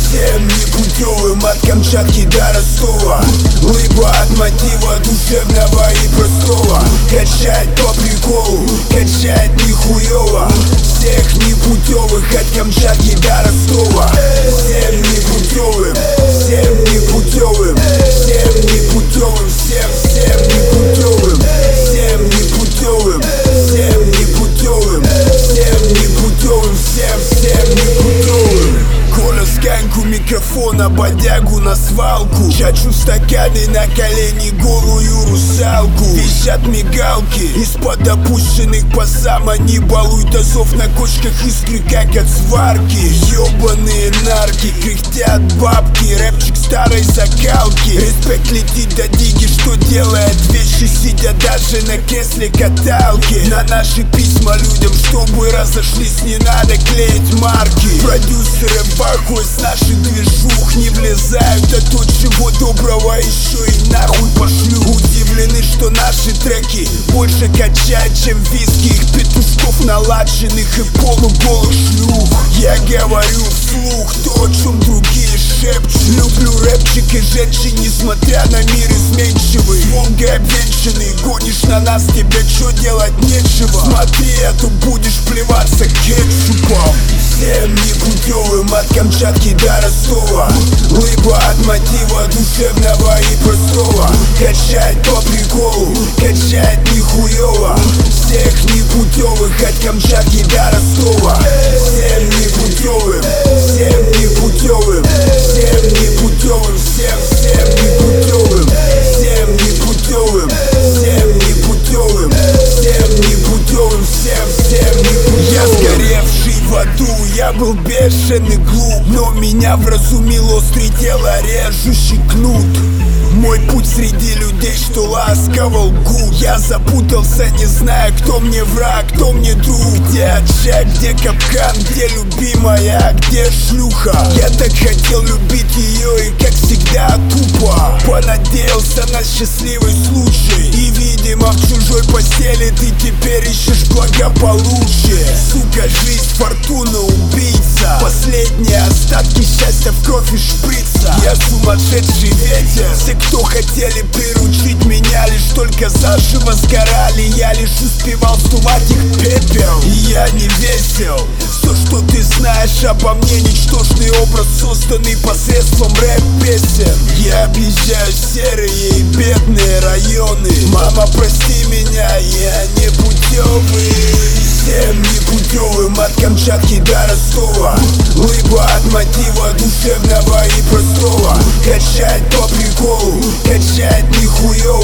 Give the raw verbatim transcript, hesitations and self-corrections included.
Всем непутевым от Камчатки до Ростова. Лыбо от мотива душевного и простого. Качать по приколу, качать нихуево. Всех непутевых от Камчатки до Ростова. Всем непутевым, всем непутевым, всем непутевым, всем, всем непутевым, всем непутевым, всем непутевым, всем непутевым, всем, всем непутевым. Коля сканьку микрофона, бодягу на свалку. Чачу стаканы на колени, голую русалку. Висят мигалки из-под опущенных по сам. Они балуют азов на кочках, искры как от сварки. Ёбаные нарки, кряхтят бабки. Рэпчик старой закалки. Респект летит до диги, что делает вещи, сидя даже на кресле каталки. На наши письма людям, чтобы разошлись, не надо клеить марки. Продюсеры бахуй с наших движух не влезают, а то чего доброго еще и нахуй пошлю. Удивлены, что наши треки больше качают, чем виски их петушков наладженных и полуголых шлюх. Я говорю вслух то, о чем другие шепчут. Люблю рэпчик и женщин, несмотря на мир изменчивый. Волгой обвенчанный, гонишь на нас, тебе чё делать нечего. Смотри, а то будешь плеваться кетчупом. Всем непутевым от Камчатки до Ростова. Лыбо от мотива душевного и простого. Качать по приколу, качать нихуево. Всех непутевых от Камчатки до Ростова. Всем непутевым, всем непутевым, всем непутевым, всем, всем непутевым, всем непутевым, всем непутевым, всем непутевым, всем, всем непутевым. Я сгоревший в аду, я был бешеный глуп, но меня вразумил острый тело режущий кнут. Мой путь среди людей, что ласково лгут. Я запутался, не зная, кто мне враг, кто мне друг. Где отчай, где капкан, где любимая, где шлюха. Я так хотел любить ее и как всегда тупо понадеялся на счастливый случай. И видимо в чужой постели ты теперь ищешь благополучие. Сука, жизнь, фортуна, убийца. Последние остатки счастья в кровь и шприца. Я сумасшедший ветер. Все, кто хотели приручить меня, лишь только заживо сгорали. Я лишь успевал сдувать их пепел. И я не весел. Все, что ты знаешь обо мне, ничтожный образ, созданный посредством рэп-песен. Я объезжаю серые и бедные районы. Мама, прости меня, я не путевый. Всем непутевым от Камчатки до Ростова. Лыбо от мотива душевного и простого. Качать по приколу, качать нихуево.